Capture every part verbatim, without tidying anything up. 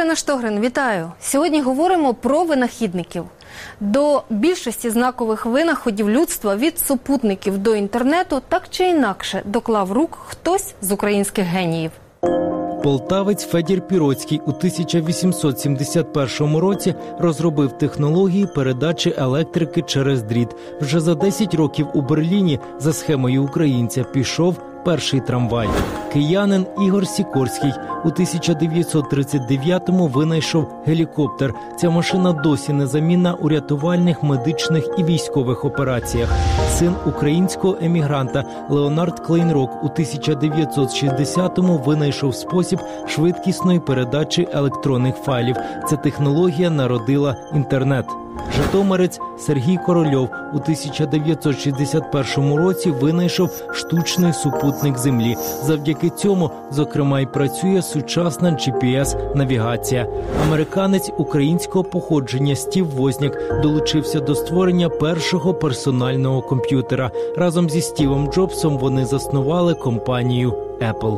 Ірина Штогрин, вітаю! Сьогодні говоримо про винахідників. До більшості знакових винаходів людства, від супутників до інтернету, так чи інакше доклав рук хтось з українських геніїв. Полтавець Федір Піроцький у тисяча вісімсот сімдесят першому році розробив технології передачі електрики через дріт. Вже за десять років у Берліні за схемою українця пішов перший трамвай. Киянин Ігор Сікорський у тисяча дев'ятсот тридцять дев'ятому винайшов гелікоптер. Ця машина досі незамінна у рятувальних, медичних і військових операціях. Син українського емігранта Леонард Клейнрок у тисяча дев'ятсот шістдесятому винайшов спосіб швидкісної передачі електронних файлів. Ця технологія народила інтернет. Житомирець Сергій Корольов у тисяча дев'ятсот шістдесят першому році винайшов штучний супутник Землі. Завдяки цьому, зокрема, й працює сучасна джі пі ес-навігація. Американець українського походження Стів Возняк долучився до створення першого персонального комп'ютера. Разом зі Стівом Джобсом вони заснували компанію Apple.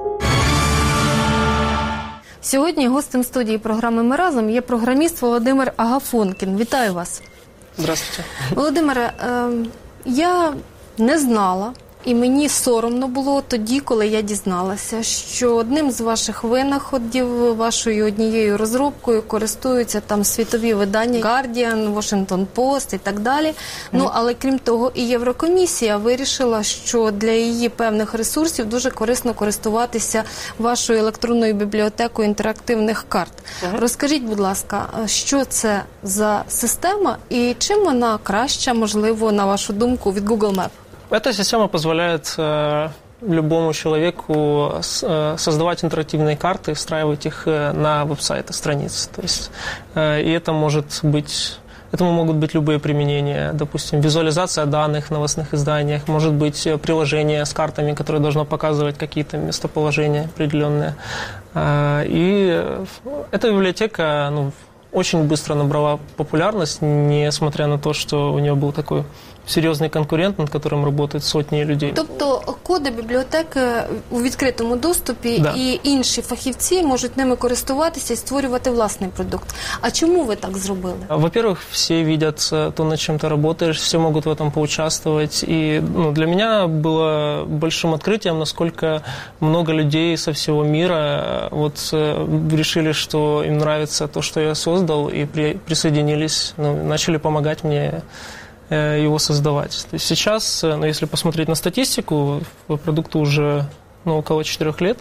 Сьогодні гостем студії програми «Ми разом» є програміст Володимир Агафонкін. Вітаю вас. Здравствуйте. Володимире, е, я не знала, і мені соромно було тоді, коли я дізналася, що одним з ваших винаходів, вашою однією розробкою користуються там світові видання Guardian, Washington Post і так далі. Mm. Ну, але крім того, і Єврокомісія вирішила, що для її певних ресурсів дуже корисно користуватися вашою електронною бібліотекою інтерактивних карт. Mm. Розкажіть, будь ласка, що це за система і чим вона краща, можливо, на вашу думку, від Google Map? Эта система позволяет э, любому человеку э, создавать интерактивные карты, встраивать их э, на веб-сайты, страницы. То есть, э, и это может быть, этому могут быть любые применения. Допустим, визуализация данных в новостных изданиях, может быть приложение с картами, которое должно показывать какие-то местоположения определенные. Э, и эта библиотека, ну, очень быстро набрала популярность, несмотря на то, что у нее был такой серйозний конкурент, над яким працюють сотні людей. Тобто коди бібліотеки у відкритому доступі, да. І інші фахівці можуть ними користуватися і створювати власний продукт. А чому ви так зробили? Во-первых, всі бачать то, над чим ти працюєш, всі можуть в цьому поучаствовать. І ну, для мене було большим відкриттям, наскільки много людей со всего мира вот, решили, что им нравится то, что я создал, и при, присоединились, ну, начали помогать мне его создавать. То есть сейчас, ну, если посмотреть на статистику, продукту уже ну, около четырех лет,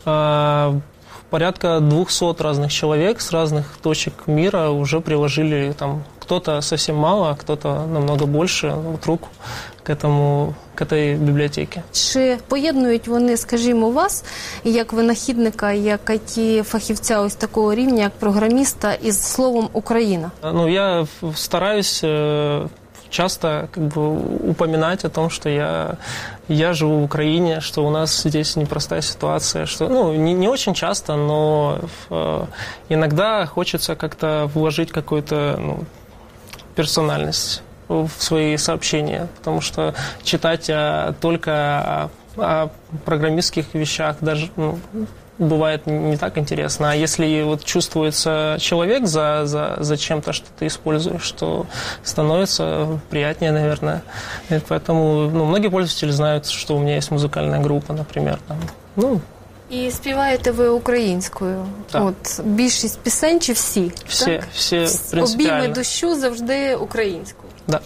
порядка двухсот разных человек с разных точек мира уже приложили, там, кто-то совсем мало, а кто-то намного больше, вот, руку к этому, к этой библиотеке. Чи поєднують вони, скажімо, вас, як винахідника, як ай ті-фахівця ось такого рівня, як програміста, із словом «Україна»? Ну, я стараюсь часто как бы упоминать о том, что я, я живу в Украине, что у нас здесь непростая ситуация, что, ну, не, не очень часто, но э, иногда хочется как-то вложить какую-то ну, персональность в свои сообщения, потому что читать а, только о, о программистских вещах даже, ну, бывает не так интересно. А если вот чувствуется человек за, за, за чем-то, что ты используешь, то становится приятнее, наверное. И поэтому ну, многие пользователи знают, что у меня есть музыкальная группа, например. Там, ну, і співаєте ви українською? Так. От, більшість пісень чи всі? Всі, так? всі принципіально. Обійми дощу завжди українською? Да.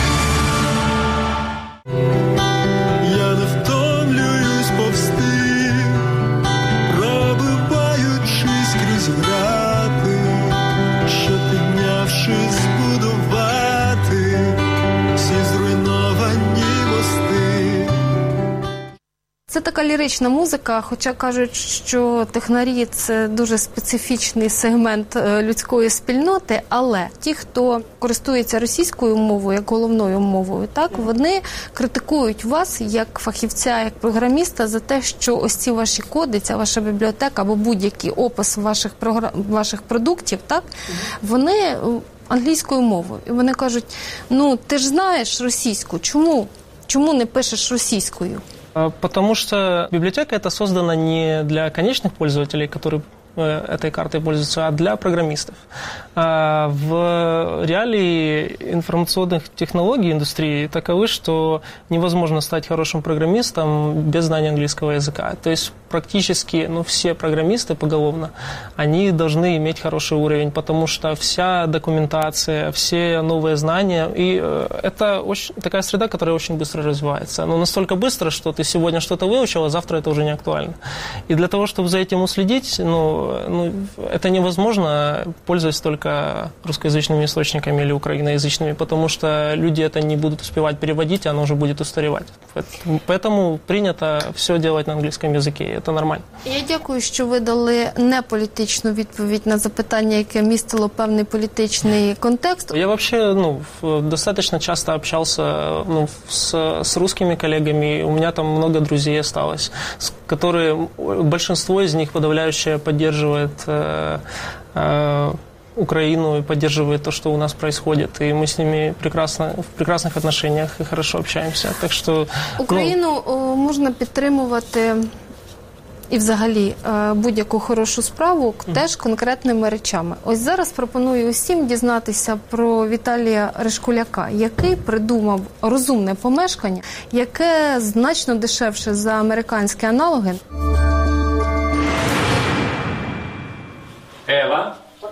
Я не втомлююсь повсти, грати, що піднявшись будувати всі зруйновані мости. Це така лірична музика, хоча кажуть, що технарі – це дуже специфічний сегмент людської спільноти, але ті, хто користується російською мовою, як головною мовою, так, вони критикують вас, як фахівця, як програміста, за те, що ось ці ваші коди, ця ваша бібліотека або будь-який опис ваших, програм... ваших продуктів, так, вони англійською мовою. І вони кажуть, ну, ти ж знаєш російську, чому? Чому не пишеш російською? Потому что библиотека эта создана не для конечных пользователей, которые этой картой пользуются, а для программистов. В реалии информационных технологий индустрии таковы, что невозможно стать хорошим программистом без знания английского языка. То есть практически ну, все программисты поголовно, они должны иметь хороший уровень, потому что вся документация, все новые знания, и это очень, такая среда, которая очень быстро развивается. Но настолько быстро, что ты сегодня что-то выучил, а завтра это уже не актуально. И для того, чтобы за этим уследить, ну, ну, это невозможно, пользуясь только русскоязычными источниками или украиноязычными, потому что люди это не будут успевать переводить, оно уже будет устаревать. Поэтому принято все делать на английском языке. Це нормально. Я дякую, що ви дали не політичну відповідь на запитання, яке містило певний політичний контекст. Я вообще ну, достаточно часто общался ну, с, с русскими коллегами. У меня там много друзей осталось, которые, большинство из них подавляющее поддерживает э, э, Украину и поддерживает то, что у нас происходит. И мы с ними прекрасно, в прекрасних отношениях и хорошо общаемся. Так що, Україну ну, можна підтримувати і взагалі будь-яку хорошу справу теж конкретними речами. Ось зараз пропоную усім дізнатися про Віталія Ришкуляка, який придумав розумне помешкання, яке значно дешевше за американські аналоги. Эва,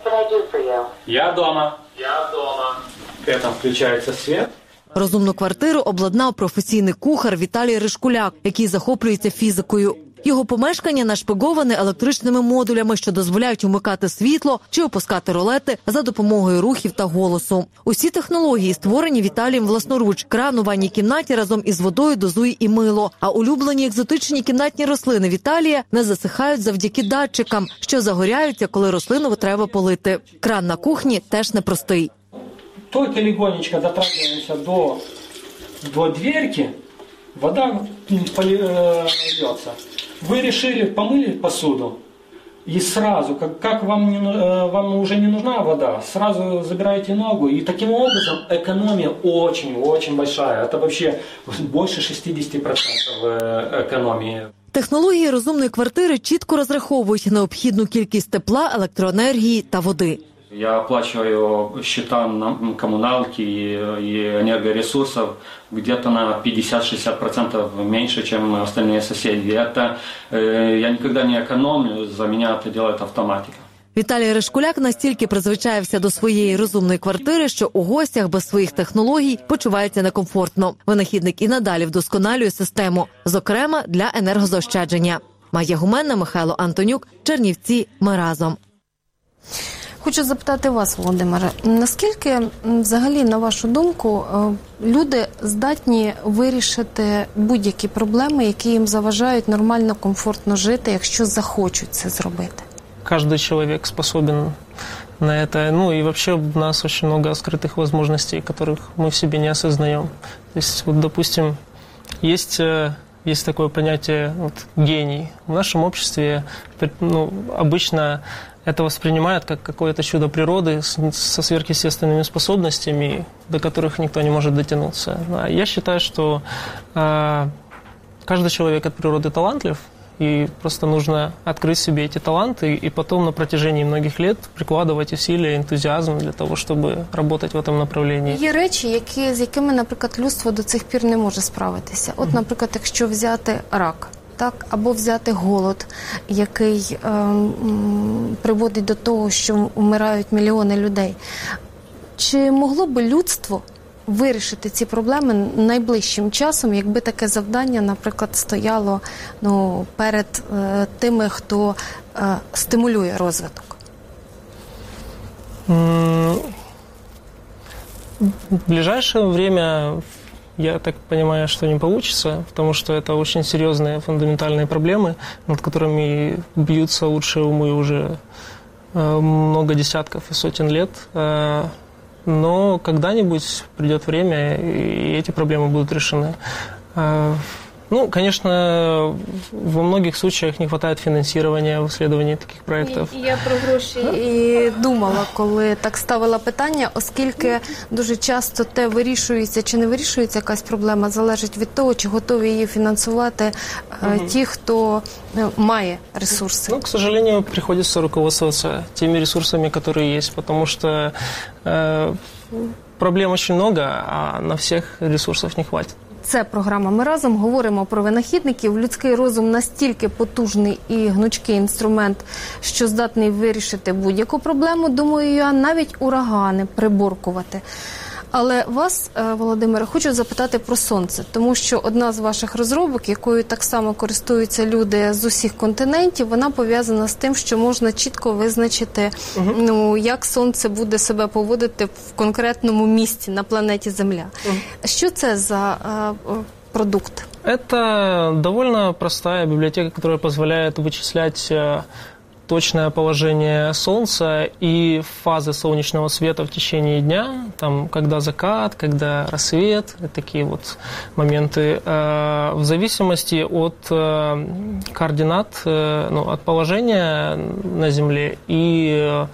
я дома. Я дома. Это включается свет. Розумну квартиру обладнав професійний кухар Віталій Ришкуляк, який захоплюється фізикою. Його помешкання нашпиговане електричними модулями, що дозволяють умикати світло чи опускати ролети за допомогою рухів та голосу. Усі технології створені Віталієм власноруч. Кран у ванній кімнаті разом із водою дозує і мило. А улюблені екзотичні кімнатні рослини Віталія не засихають завдяки датчикам, що загоряються, коли рослину треба полити. Кран на кухні теж непростий. Только легонечко дотрагиваемся до, до дверки, вода польется. Вы решили, помыли посуду, и сразу, как, как вам, не, вам уже не нужна вода, сразу забираете ногу, и таким образом экономия очень-очень большая. Это вообще больше шестьдесят процентов экономии. Технології розумної квартири чітко розраховують необхідну кількість тепла, електроенергії та води. Я оплачиваю счета на коммуналки и, и энергоресурсов где-то на пятьдесят-шестьдесят процентов меньше, чем остальные соседи. Это э, я никогда не экономлю, за меня это делает автоматика. Віталій Ришкуляк настільки призвичаєвся до своєї розумної квартири, що у гостях без своїх технологій почувається некомфортно. Винахідник і надалі вдосконалює систему, зокрема для енергозаощадження. Майя Гуменна, Михайло Антонюк, Чернівці. Ми разом. Хочу запитати вас, Володимире, наскільки взагалі, на вашу думку, люди здатні вирішити будь-які проблеми, які їм заважають нормально, комфортно жити, якщо захочуть це зробити? Каждый человек способен на это. Ну и вообще у нас очень много скрытых возможностей, которых мы в себе не осознаем. То есть, вот, допустим, есть, есть такое понятие вот, гений. В нашем обществе ну, обычно это воспринимают как какое-то чудо природы со сверхъестественными способностями, до которых никто не может дотянуться. Я считаю, что э, каждый человек от природы талантлив, и просто нужно открыть себе эти таланты и потом на протяжении многих лет прикладывать усилия, энтузиазм для того, чтобы работать в этом направлении. Є речі, які, з якими, наприклад, людство до цих пір не може справитися. От, наприклад, якщо взяти рак, так, або взяти голод, який е, м, приводить до того, що вмирають мільйони людей. Чи могло би людство вирішити ці проблеми найближчим часом, якби таке завдання, наприклад, стояло ну, перед е, тими, хто е, стимулює розвиток? В ближайшее время, я так понимаю, что не получится, потому что это очень серьезные фундаментальные проблемы, над которыми бьются лучшие умы уже э, много десятков и сотен лет. Э, но когда-нибудь придет время, и эти проблемы будут решены. Э, Ну, конечно, во многих случаях не хватает финансирования в исследовании таких проектов. І, і я про гроші і думала, коли так ставила питання, оскільки дуже часто те, вирішується чи не вирішується якась проблема, залежить від того, чи готові її фінансувати е, угу. ті, хто е, має ресурси. Ну, к сожалению, приходится руководствоваться теми ресурсами, которые есть, потому что э, проблем очень много, а на всех ресурсов не хватит. Це програма «Ми разом». Говоримо про винахідників. Людський розум настільки потужний і гнучкий інструмент, що здатний вирішити будь-яку проблему, думаю я, навіть урагани приборкувати. Але вас, Володимире, хочу запитати про сонце, тому що одна з ваших розробок, якою так само користуються люди з усіх континентів, вона пов'язана з тим, що можна чітко визначити, угу. ну, як сонце буде себе поводити в конкретному місці на планеті Земля. Угу. Що це за uh, продукт? Это довольно простая библиотека, которая позволяет вычислять точное положение Солнца и фазы солнечного света в течение дня, там, когда закат, когда рассвет, такие вот моменты, э, в зависимости от э, координат, э, ну, от положения на Земле и э,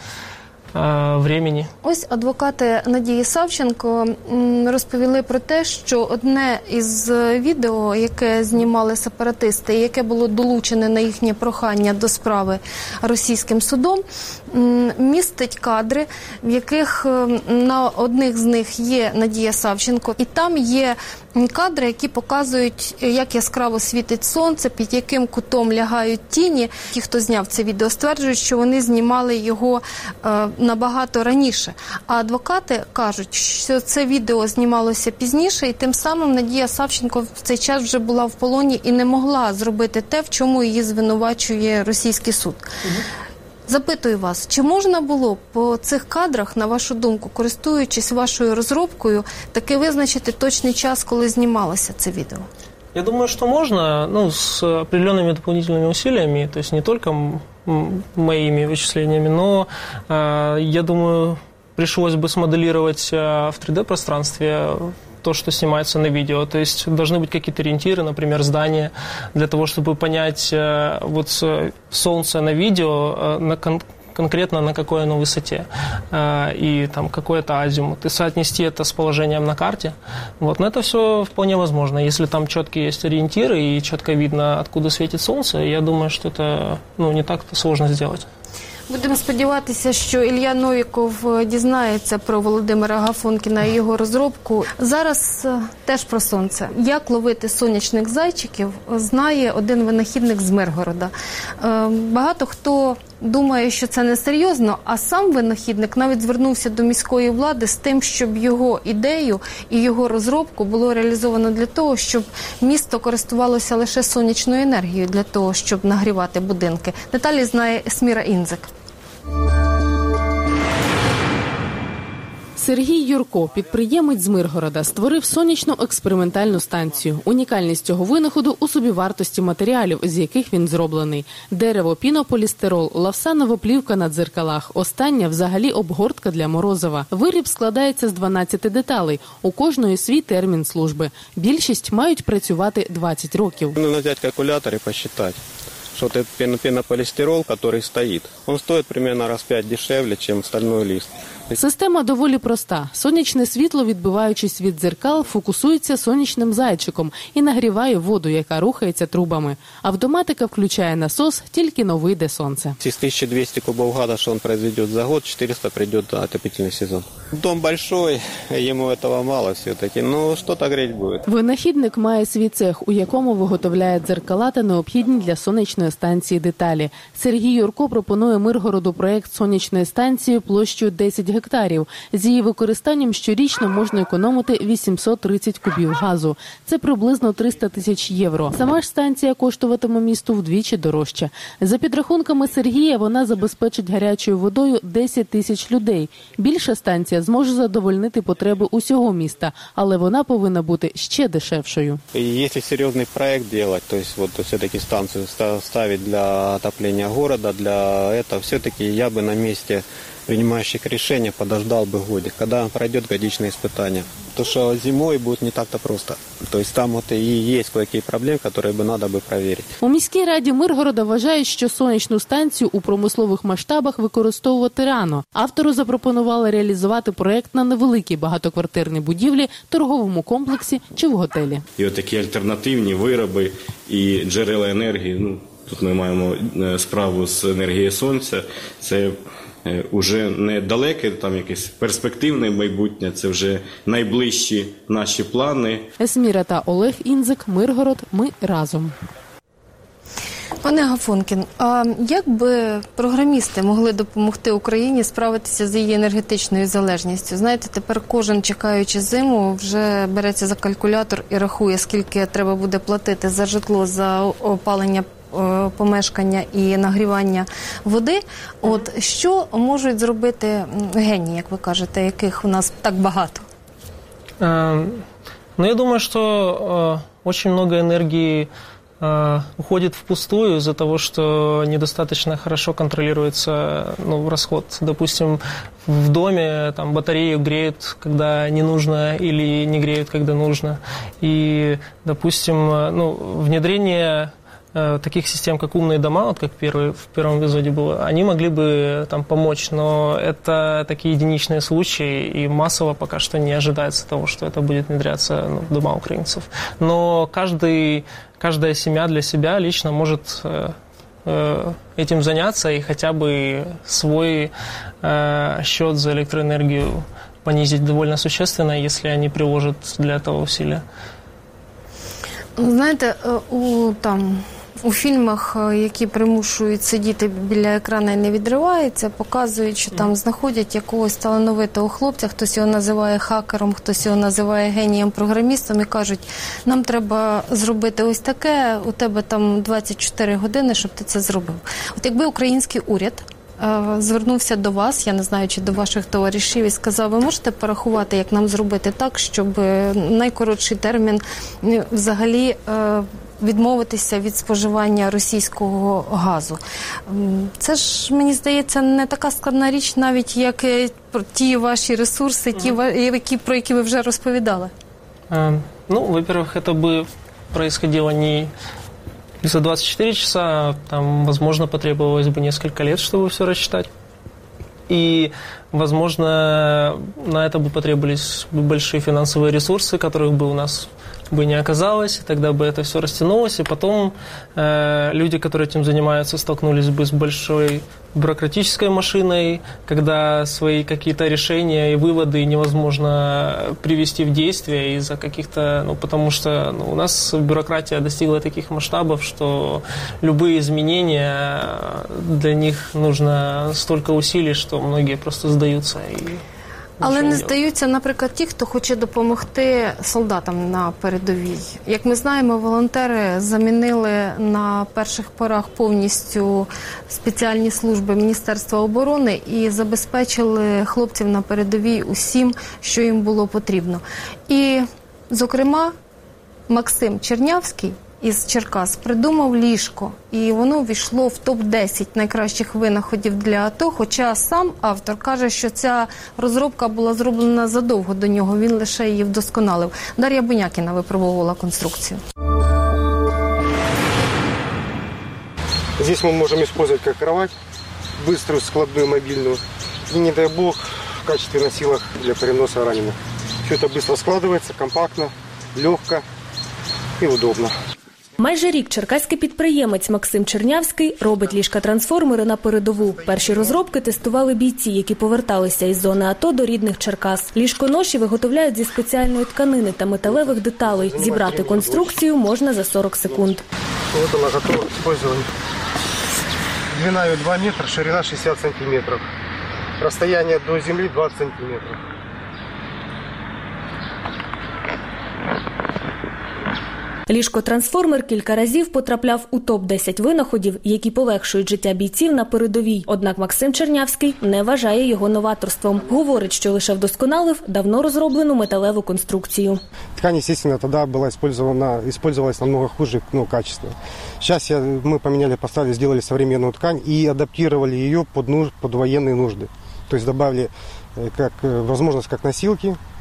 времени. Ось адвокати Надії Савченко розповіли про те, що одне із відео, яке знімали сепаратисти, яке було долучене на їхнє прохання до справи російським судом, містить кадри, в яких на одних з них є Надія Савченко, і там є кадри, які показують, як яскраво світить сонце, під яким кутом лягають тіні. Ті, хто зняв це відео, стверджують, що вони знімали його е, набагато раніше. А адвокати кажуть, що це відео знімалося пізніше, і тим самим Надія Савченко в цей час вже була в полоні і не могла зробити те, в чому її звинувачує російський суд. Угу. Запитую вас, чи можна було по цих кадрах, на вашу думку, користуючись вашою розробкою, таки визначити точний час, коли знімалося це відео? Я думаю, что можно, ну, с определенными дополнительными усилиями, то есть не только моими вычислениями, но, э, я думаю, пришлось бы смоделировать э, в три дэ-пространстве то, что снимается на видео. То есть должны быть какие-то ориентиры, например, здания, для того, чтобы понять э, вот солнце на видео, э, на кон- конкретно на какой оно высоте, э, и там какой-то азимут, и соотнести это с положением на карте. Вот. Но это все вполне возможно. Если там четкие есть ориентиры и четко видно, откуда светит солнце, я думаю, что это, ну, не так сложно сделать. Будемо сподіватися, що Ілля Новіков дізнається про Володимира Агафонкіна і його розробку. Зараз теж про сонце. Як ловити сонячних зайчиків, знає один винахідник з Миргорода. Багато хто думає, що це несерйозно, а сам винахідник навіть звернувся до міської влади з тим, щоб його ідею і його розробку було реалізовано для того, щоб місто користувалося лише сонячною енергією для того, щоб нагрівати будинки. Деталі знає Есміра Інзик. Сергій Юрко, підприємець з Миргорода, створив сонячну експериментальну станцію. Унікальність цього винаходу у собівартості матеріалів, з яких він зроблений. Дерево, пінополістирол, лавсанова плівка на дзеркалах. Остання взагалі обгортка для морозива. Виріб складається з дванадцяти деталей. У кожної свій термін служби. Більшість мають працювати двадцять років. Нужно взять калькулятор и посчитать, что этот пенополистирол, который стоит, он стоит примерно раз в пять дешевле, чем стальной лист. Система доволі проста. Сонячне світло, відбиваючись від дзеркал, фокусується сонячним зайчиком і нагріває воду, яка рухається трубами. Автоматика включає насос, тільки но вийде сонце. Из тысячи двухсот кубов газа, что он произведет за год, четыреста придет на отопительный сезон. Дом большой, ему этого мало все-таки, но что-то греть будет. Винахідник має свій цех, у якому виготовляє дзеркала та необхідні для сонячної станції деталі. Сергій Юрко пропонує Миргороду проєкт сонячної станції площею десять гектарів. З її використанням щорічно можна економити вісімсот тридцять кубів газу. Це приблизно триста тисяч євро. Сама ж станція коштуватиме місту вдвічі дорожче. За підрахунками Сергія, вона забезпечить гарячою водою десять тисяч людей. Більша станція зможе задовольнити потреби усього міста, але вона повинна бути ще дешевшою. Якщо серйозний проєкт робити, то есть вот все-таки станцію ставити для отоплення города, для этого, все-таки я би на місці принимающих решения подождал бы годик, когда пройдет годичное испытание. то, что зимой будет не так-то просто. То есть там вот и есть кое-какие проблемы, которые бы надо бы проверить. У міській раді Миргорода вважають, що сонячну станцію у промислових масштабах використовувати рано. Автору запропонували реалізувати проєкт на невеликій багатоквартирній будівлі, торговому комплексі чи в готелі. І от такі альтернативні вироби і джерела енергії, ну, тут ми маємо справу з енергією сонця, це уже не далеке, там якесь перспективне майбутнє, це вже найближчі наші плани. Есміра та Олег Інзик, Миргород, ми разом. Пане Гафонкін, а як би програмісти могли допомогти Україні справитися з її енергетичною залежністю? Знаєте, тепер кожен, чекаючи зиму, вже береться за калькулятор і рахує, скільки треба буде платити за житло, за опалення помешкання і нагрівання води. От що можуть зробити генії, як ви кажете, яких у нас так багато? Э, ну, я думаю, что э, очень много энергии э, уходит впустую из-за того, что недостаточно хорошо контролируется, ну, расход. Допустим, в доме там батарею греют, когда не нужно, или не греют, когда нужно. И, допустим, ну, внедрение таких систем, как умные дома, вот как первый, в первом эпизоде было, они могли бы там помочь, но это такие единичные случаи, и массово пока что не ожидается того, что это будет внедряться, ну, в дома украинцев. Но каждый, каждая семья для себя лично может э, э, этим заняться и хотя бы свой э, счет за электроэнергию понизить довольно существенно, если они приложат для этого усилия. Знаєте, у там у фільмах, які примушують сидіти біля екрана і не відриваються, показують, що там знаходять якогось талановитого хлопця, хтось його називає хакером, хтось його називає генієм-програмістом і кажуть, нам треба зробити ось таке, у тебе там двадцять чотири години, щоб ти це зробив. От якби український уряд звернувся до вас, я не знаю, чи до ваших товаришів, і сказав, ви можете порахувати, як нам зробити так, щоб найкоротший термін взагалі відмовитися від споживання російського газу. Це ж, мені здається, не така складна річ, навіть як ті ваші ресурси, ті, які, про які ви вже розповідали. Ну, во-первых, это бы происходило не за двадцать четыре часа, там, возможно, потребовалось бы несколько лет, чтобы все рассчитать. И, возможно, на это бы потребовались большие финансовые ресурсы, которых бы у нас бы не оказалось, и тогда бы это все растянулось, и потом э, люди, которые этим занимаются, столкнулись бы с большой бюрократической машиной, когда свои какие-то решения и выводы невозможно привести в действие из-за каких-то, ну, потому что ну, у нас бюрократия достигла таких масштабов, что любые изменения, для них нужно столько усилий, что многие просто сдаются и... Але не здаються, наприклад, ті, хто хоче допомогти солдатам на передовій. Як ми знаємо, волонтери замінили на перших порах повністю спеціальні служби Міністерства оборони і забезпечили хлопців на передовій усім, що їм було потрібно. І, зокрема, Максим Чернявський із Черкас придумав ліжко, і воно ввійшло в топ десять найкращих винаходів для АТО, хоча сам автор каже, що ця розробка була зроблена задовго до нього, він лише її вдосконалив. Дар'я Бунякіна випробовувала конструкцію. Здесь мы можем использовать как кровать, быструю, складную, мобильную, и, не дай бог, в качестве носилок для переноса раненых. Все это быстро складывается, компактно, легко и удобно. Майже рік черкаський підприємець Максим Чернявський робить ліжка-трансформери на передову. Перші розробки тестували бійці, які поверталися із зони АТО до рідних Черкас. Ліжконоші виготовляють зі спеціальної тканини та металевих деталей. Зібрати конструкцію можна за сорок секунд. Ось вона готова до використання. Длина два метри, ширина шістдесят сантиметрів. Розстояння до землі двадцять сантиметрів. Ліжко-трансформер кілька разів потрапляв у топ десять винаходів, які полегшують життя бійців на передовій. Однак Максим Чернявський не вважає його новаторством. Говорить, що лише вдосконалив давно розроблену металеву конструкцію. Ткань, естественно, тогда была использована, использовалась намного хуже, ну, качественно. Сейчас я, мы поменяли, поставили, сделали современную ткань и адаптировали ее под, нужд, под военные нужды. То есть добавили как, возможность как носилки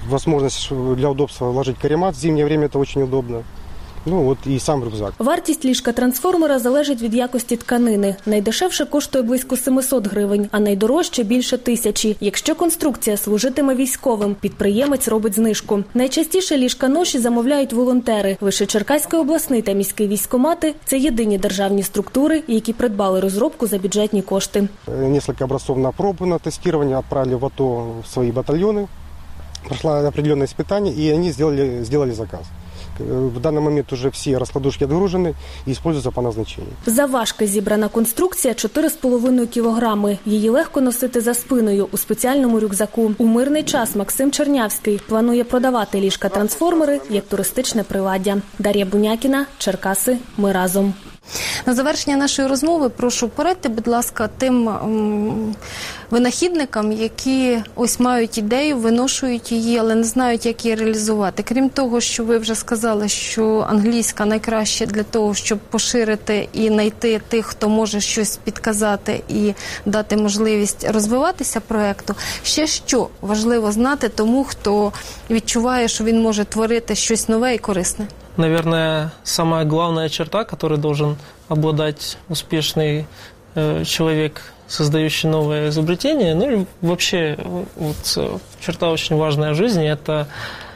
возможность для удобства ложить каремат в зимнее время, это очень удобно. Ну, от і сам рюкзак. Вартість ліжка-трансформера залежить від якості тканини. Найдешевше коштує близько сімсот гривень, а найдорожче – більше тисячі. Якщо конструкція служитиме військовим, підприємець робить знижку. Найчастіше ліжка-ноші замовляють волонтери. Вищечеркаський обласний та міський військкомати – це єдині державні структури, які придбали розробку за бюджетні кошти. Несколько образцов на пробу, на тестирование отправили в АТО в свои батальоны. Прошло определенное испытание, и они сделали, сделали заказ. В даний момент уже всі розкладушки відгружені і використовуються по назначенню. Завважки зібрана конструкція чотири з половиною кілограми. Її легко носити за спиною у спеціальному рюкзаку. У мирний час Максим Чернявський планує продавати ліжка-трансформери як туристичне приладдя. Дар'я Бунякіна, Черкаси. Ми разом. На завершення нашої розмови прошу порадьте, будь ласка, тим м, винахідникам, які ось мають ідею, виношують її, але не знають, як її реалізувати. Крім того, що ви вже сказали, що англійська найкраще для того, щоб поширити і знайти тих, хто може щось підказати і дати можливість розвиватися проєкту. Ще що важливо знати тому, хто відчуває, що він може творити щось нове і корисне? Наверное, самая главная черта, которой должен обладать успешный э, человек, создающий новое изобретение, ну и вообще вот, черта очень важная в жизни, это,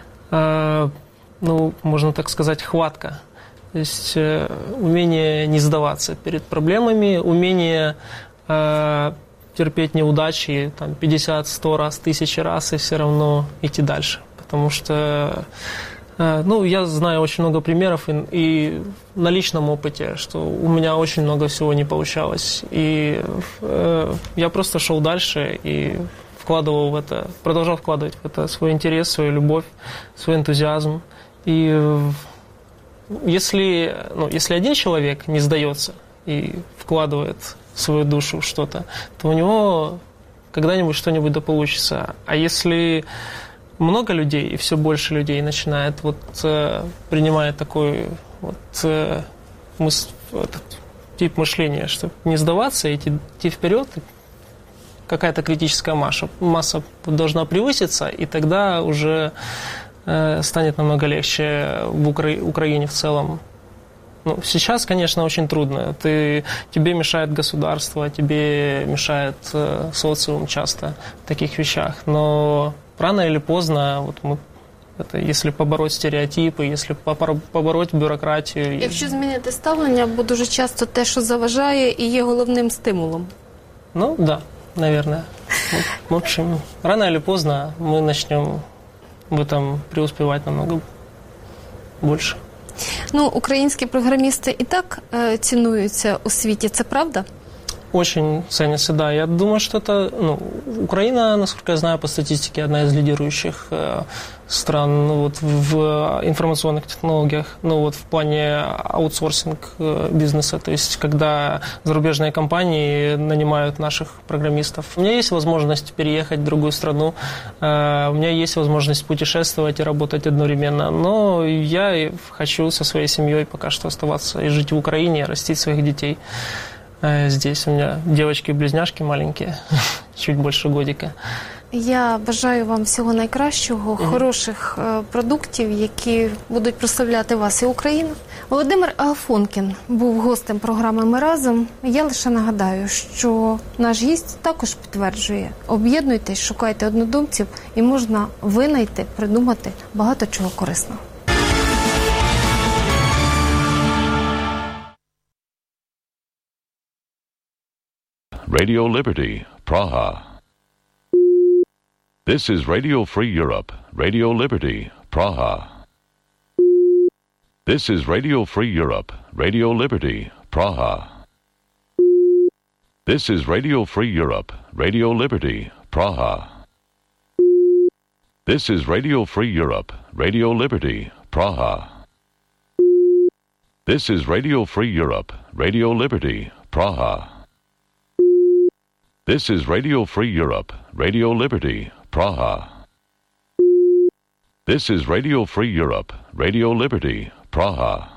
э, ну, можно так сказать, хватка. То есть э, умение не сдаваться перед проблемами, умение э, терпеть неудачи там, пятьдесят, сто раз, тысячи раз и все равно идти дальше. Потому что ну, я знаю очень много примеров и, и на личном опыте, что у меня очень много всего не получалось. И э, я просто шел дальше и вкладывал в это, продолжал вкладывать в это свой интерес, свою любовь, свой энтузиазм. И э, если, ну, если один человек не сдается и вкладывает свою душу в что-то, то у него когда-нибудь что-нибудь да получится. А если много людей, и все больше людей начинает вот э, принимает такой вот э, мыс, этот тип мышления, чтобы не сдаваться, идти, идти вперед, какая-то критическая масса, масса должна превыситься, и тогда уже э, станет намного легче в Укра- Украине в целом. Ну, сейчас, конечно, очень трудно. Ты, тебе мешает государство, тебе мешает э, социум часто в таких вещах, но рано или поздно, вот мы, это, если побороть стереотипи, якщо побороть бюрократію. Якщо змінити ставлення, бо дуже часто те, що заважає, і є головним стимулом. Ну, да, наверное. В общем, рано или поздно мы начнем в этом преуспевать намного больше. Ну, українські програмісти і так е, цінуються у світі, це правда? Очень ценится, да. Я думаю, что это, ну, Украина, насколько я знаю, по статистике, одна из лидирующих э, стран, ну, вот, в информационных технологиях, ну, вот, в плане аутсорсинг э, бизнеса, то есть, когда зарубежные компании нанимают наших программистов. У меня есть возможность переехать в другую страну, э, у меня есть возможность путешествовать и работать одновременно, но я хочу со своей семьей пока что оставаться и жить в Украине, растить своих детей. Здесь у меня девочки-близняшки маленькие, чуть больше годика. Я бажаю вам всього найкращого, mm-hmm. хороших е, продуктів, які будуть прославляти вас і Україну. Володимир Агафонкін був гостем програми «Ми разом». Я лише нагадаю, що наш гість також підтверджує: об'єднуйтесь, шукайте однодумців і можна винайти, придумати багато чого корисного. Radio Liberty, Praha. This is Radio Free Europe, Radio Liberty, Praha. This is Radio Free Europe, Radio Liberty, Praha. This is Radio Free Europe, Radio Liberty, Praha. This is Radio Free Europe, Radio Liberty, Praha. This is Radio Free Europe, Radio Liberty, Praha. This is Radio Free Europe, Radio Liberty, Praha. This is Radio Free Europe, Radio Liberty, Praha.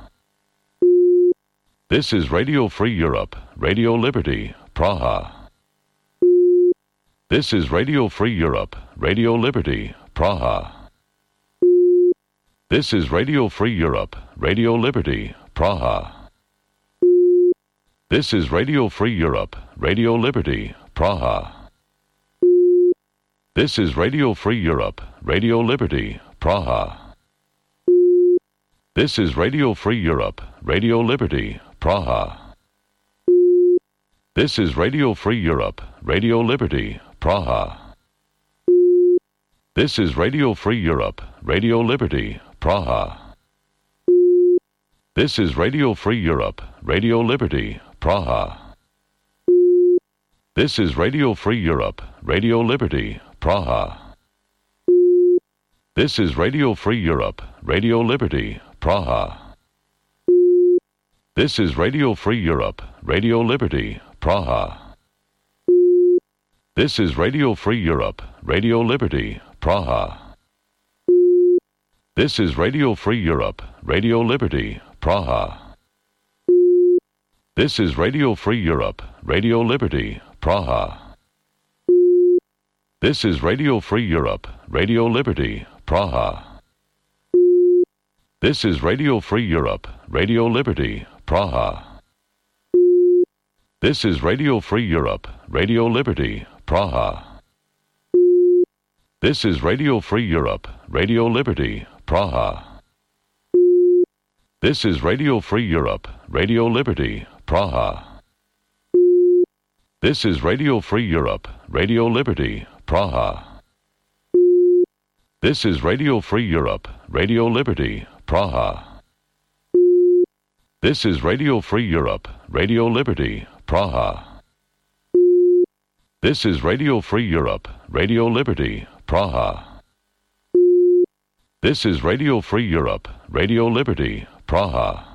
This is Radio Free Europe, Radio Liberty, Praha. This is Radio Free Europe, Radio Liberty, Praha. This is Radio Free Europe, Radio Liberty, Praha. This is Radio Free Europe, Radio Liberty, Praha. This is Radio Free Europe, Radio Liberty, Praha. This is Radio Free Europe, Radio Liberty, Praha. This is Radio Free Europe, Radio Liberty, Praha. This is Radio Free Europe, Radio Liberty, Praha. This is Radio Free Europe, Radio Liberty, Praha. This is Radio Free Europe, Radio Liberty, Praha. This is Radio Free Europe, Radio Liberty, Praha. This is Radio Free Europe, Radio Liberty, Praha. This is Radio Free Europe, Radio Liberty, Praha. This is Radio Free Europe, Radio Liberty, Praha. This is Radio Free Europe, Radio Liberty, Praha. This is Radio Free Europe, Radio Liberty, Praha. This is Radio Free Europe, Radio Liberty, Praha. This is Radio Free Europe, Radio Liberty, Praha. This is Radio Free Europe, Radio Liberty, Praha. This is Radio Free Europe, Radio Liberty, Praha. This is Radio Free Europe, Radio Liberty, Praha. This is Radio Free Europe, Radio Liberty, Praha. This is Radio Free Europe, Radio Liberty, Praha. This is Radio Free Europe, Radio Liberty, Praha. This is Radio Free Europe, Radio Liberty, Praha.